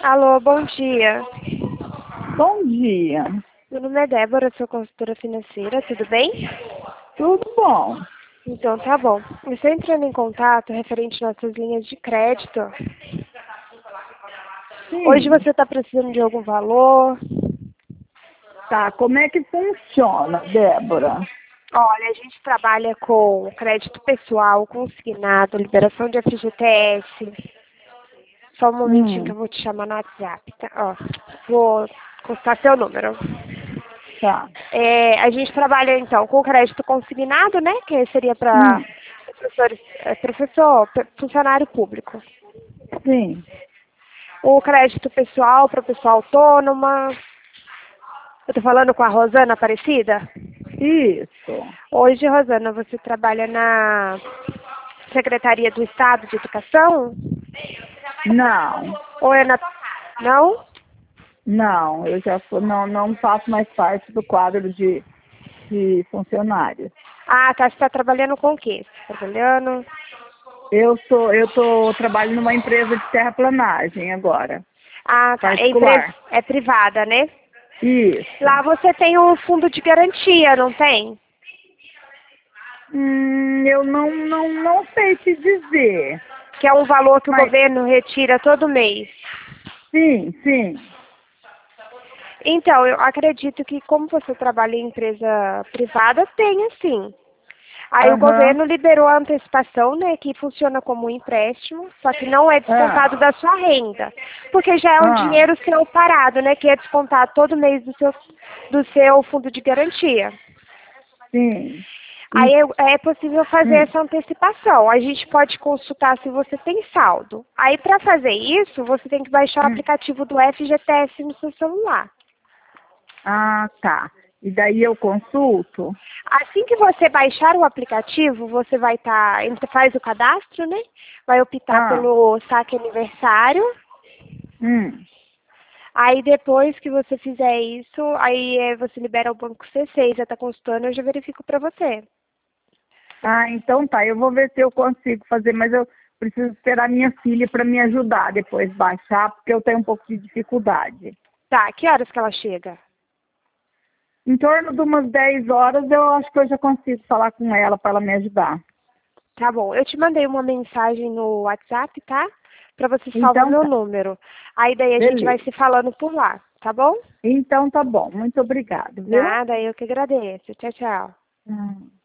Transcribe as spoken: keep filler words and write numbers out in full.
Alô, bom dia. Bom dia. Meu nome é Débora, sou consultora financeira, tudo bem? Tudo bom? Então tá bom. Eu estou entrando em contato referente às nossas linhas de crédito. Hoje Sim. você está precisando de algum valor? Tá, como é que funciona, Débora? Olha, a gente trabalha com crédito pessoal, consignado, liberação de F G T S. Só um momentinho que Hum, eu vou te chamar no WhatsApp, tá? Ó, vou constar seu número. tá. É, a gente trabalha, então, com crédito consignado, né? Que seria para Hum, professores, é, professor, pe- funcionário público. sim. O crédito pessoal para pessoa autônoma. Eu tô falando com a Rosana Aparecida? Isso. Hoje, Rosana, você trabalha na Secretaria do Estado de Educação? Não, Ou é na... Não? não, eu já sou, não, não faço mais parte do quadro de, de funcionários. Ah, tá. Você está trabalhando com o quê? Você tá trabalhando... Eu sou, eu tô trabalho numa empresa de terraplanagem agora, Ah, tá. É empresa... particular. É privada, né? Lá Isso. você tem um fundo de garantia, não tem? Hum, eu não, não, não sei te dizer. Que é um valor que o Mas, governo retira todo mês. sim, sim. Então, eu acredito que como você trabalha em empresa privada, tem sim. Aí o Aham. governo liberou a antecipação, né, que funciona como um empréstimo, só que não é Ah, descontado da sua renda, porque já é um ah, dinheiro seu parado, né, que é descontado todo mês do seu, do seu fundo de garantia. sim. Aí E, é, é possível fazer hum, essa antecipação. A gente pode consultar se você tem saldo. Aí para fazer isso, você tem que baixar o hum. aplicativo do F G T S no seu celular. Ah, tá. E daí eu consulto? Assim que você baixar o aplicativo, você vai estar, tá, faz o cadastro, né? Vai optar Ah, pelo saque aniversário. hum. Aí depois que você fizer isso, aí é, você libera o banco C C, já está consultando, eu já verifico para você. Ah, então tá. Eu vou ver se eu consigo fazer, mas eu preciso esperar minha filha para me ajudar depois baixar, porque eu tenho um pouco de dificuldade. Tá, que horas que ela chega? Em torno de umas dez horas, eu acho que eu já consigo falar com ela para ela me ajudar. Tá bom, eu te mandei uma mensagem no WhatsApp, tá? Pra você salvar Então meu tá. número. Aí daí a gente vai Beleza. se falando por lá, tá bom? Então tá bom. Muito obrigada, viu? Nada, eu que agradeço. Tchau, tchau. Hum.